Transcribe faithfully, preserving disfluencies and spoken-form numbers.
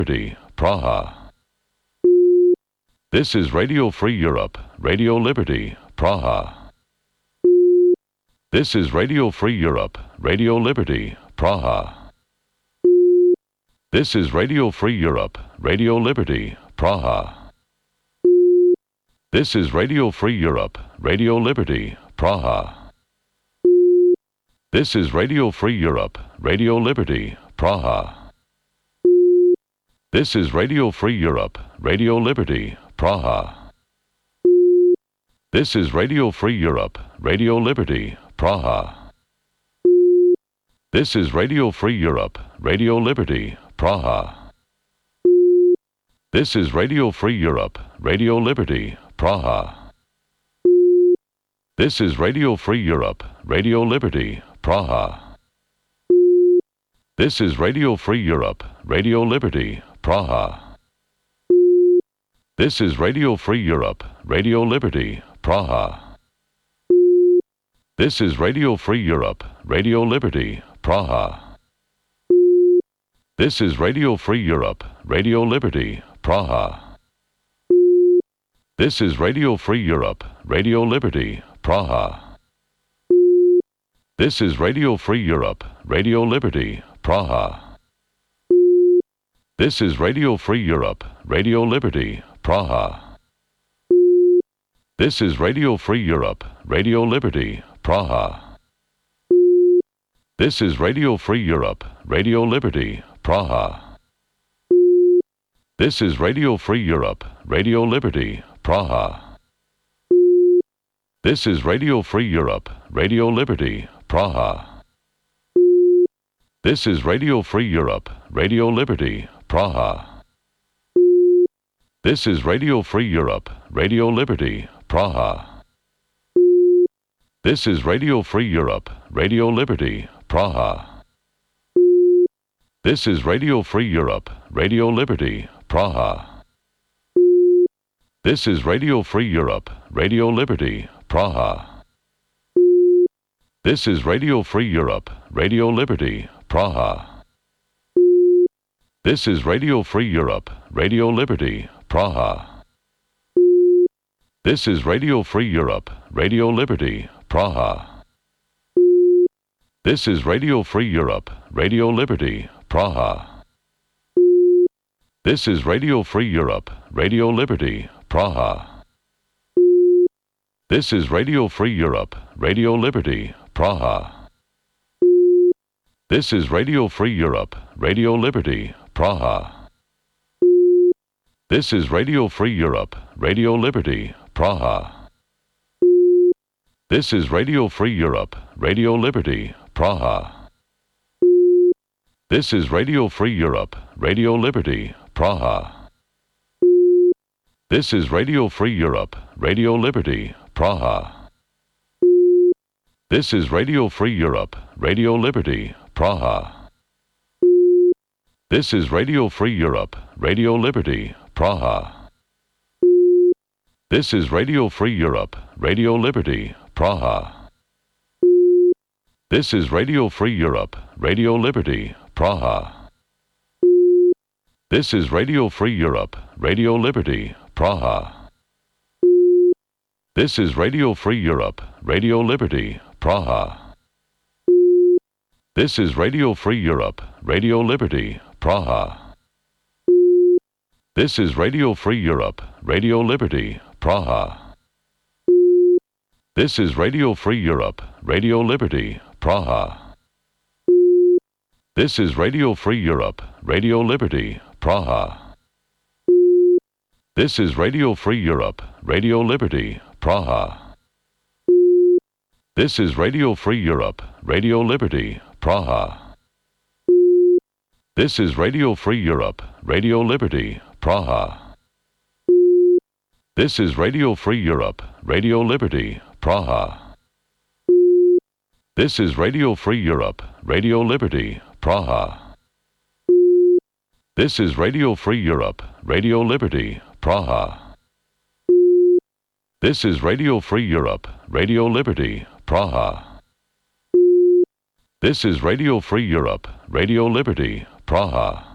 Liberty, Praha. This is Radio Free Europe, Radio Liberty, Praha. This is Radio Free Europe, Radio Liberty, Praha. This is Radio Free Europe, Radio Liberty, Praha. This is Radio Free Europe, Radio Liberty, Praha. This is Radio Free Europe, Radio Liberty, Praha. This is Radio Free Europe, Radio Liberty, Praha. This is Radio Free Europe, Radio Liberty, Praha. This is Radio Free Europe, Radio Liberty, Praha. This is Radio Free Europe, Radio Liberty, Praha. This is Radio Free Europe, Radio Liberty, Praha. This is Radio Free Europe, Radio Liberty, Praha. This is Radio Free Europe, Radio Liberty, Praha. This is Radio Free Europe, Radio Liberty, Praha. This is Radio Free Europe, Radio Liberty, Praha. This is Radio Free Europe, Radio Liberty, Praha. This is Radio Free Europe, Radio Liberty, Praha. This is Radio Free Europe, Radio Liberty, Praha. This is Radio Free Europe, Radio Liberty, Praha. This is Radio Free Europe, Radio Liberty, Praha. This is Radio Free Europe, Radio Liberty, Praha. This is Radio Free Europe, Radio Liberty, Praha. This is Radio Free Europe, Radio Liberty, Praha. This is Radio Free Europe, Radio Liberty, Praha. This is Radio Free Europe, Radio Liberty, Praha. This is Radio Free Europe, Radio Liberty, Praha. This is Radio Free Europe, Radio Liberty, Praha. This is Radio Free Europe, Radio Liberty, Praha. This is Radio Free Europe, Radio Liberty, Praha. This is Radio Free Europe, Radio Liberty, Praha. This is Radio Free Europe, Radio Liberty, Praha. This is Radio Free Europe, Radio Liberty, Praha. This is Radio Free Europe, Radio Liberty, Praha. This is Radio Free Europe, Radio Liberty, Praha. This is Radio Free Europe, Radio Liberty, Praha. This is Radio Free Europe, Radio Liberty, Praha. This is Radio Free Europe, Radio Liberty, Praha. This is Radio Free Europe, Radio Liberty, Praha. This is Radio Free Europe, Radio Liberty, Praha. This is Radio Free Europe, Radio Liberty, Praha. This is Radio Free Europe, Radio Liberty, Praha. This is Radio Free Europe, Radio Liberty, Praha. This is Radio Free Europe, Radio Liberty, Praha. This is Radio Free Europe, Radio Liberty, Praha. This is Radio Free Europe, Radio Liberty, Praha. This is Radio Free Europe, Radio Liberty, Praha. This is Radio Free Europe, Radio Liberty, Praha. This is Radio Free Europe, Radio Liberty, Praha. This is Radio Free Europe, Radio Liberty, Praha. This is Radio Free Europe, Radio Liberty, Praha. This is Radio Free Europe, Radio Liberty, Praha. This is Radio Free Europe, Radio Liberty, Praha. This is Radio Free Europe, Radio Liberty, Praha. This is Radio Free Europe, Radio Liberty, Praha. This is Radio Free Europe, Radio Liberty, Praha. This is Radio Free Europe, Radio Liberty, Praha.